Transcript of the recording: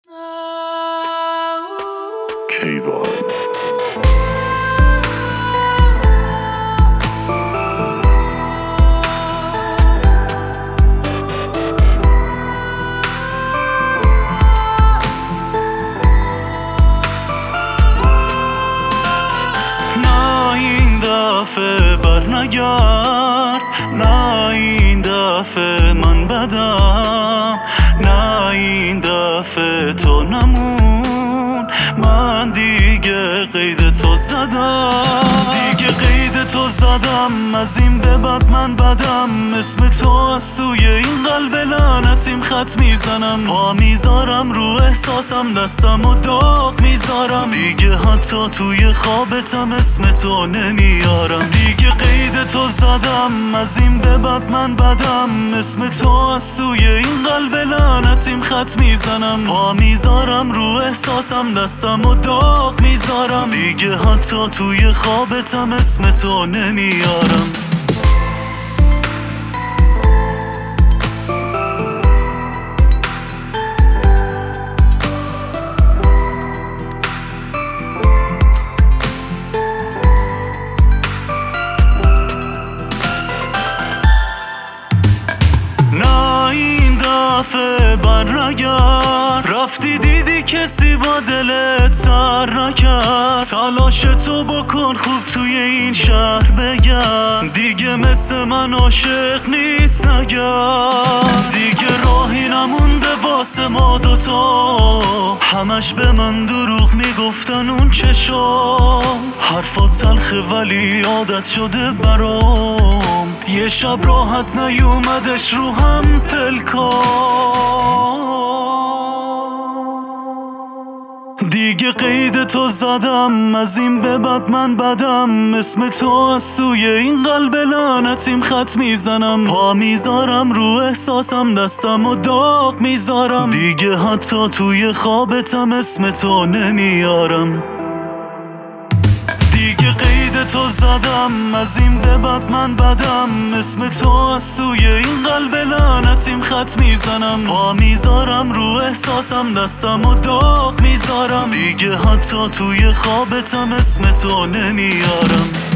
کیوان برنگرد، نه این دفعه من بدم، نه این دفعه تو نمون. من دیگه قید تو زدم، از این به بعد من بدم. اسم تو از توی این قلب لعنتیم خط میزنم. پا میذارم رو احساسم، دستم و داغ میذارم. دیگه حتی توی خوابتم اسم تو نمیارم. دیگه قید تو زدم، از این به بعد من بدم. اسم تو از توی این قلب لعنتیم خط میزنم. پا میذارم رو احساسم، دستم و داغ میذارم. دیگه حتی توی خوابتم اسم تو نمیارم. برنگرد، رفتی دیدی کسی با دلت سر نکرد. تلاش تو بکن خوب توی این شهر بگم. دیگه مثل من عاشق نیست نگرد. دیگه راهی نمونده واسه ما دوتا. همش به من دروغ میگفتن اون چشام. حرفات تلخه ولی عادت شده برام. یه شب راحت نیومدش رو هم پلکام. دیگه قید تو زدم، از این به بعد من بدم. اسم تو از توی این قلب لعنتیم خط میزنم. پا میذارم رو احساسم، دستم و داغ میذارم. دیگه حتی توی خوابتم اسم تو نمیارم. دیگه قید تو زدم، از این به بعد من بدم. اسم تو از توی این قلب لعنتیم خط میزنم. پا میذارم رو احساسم، دستم و داغ میذارم. دیگه حتی توی خوابتم اسم تو نمیارم.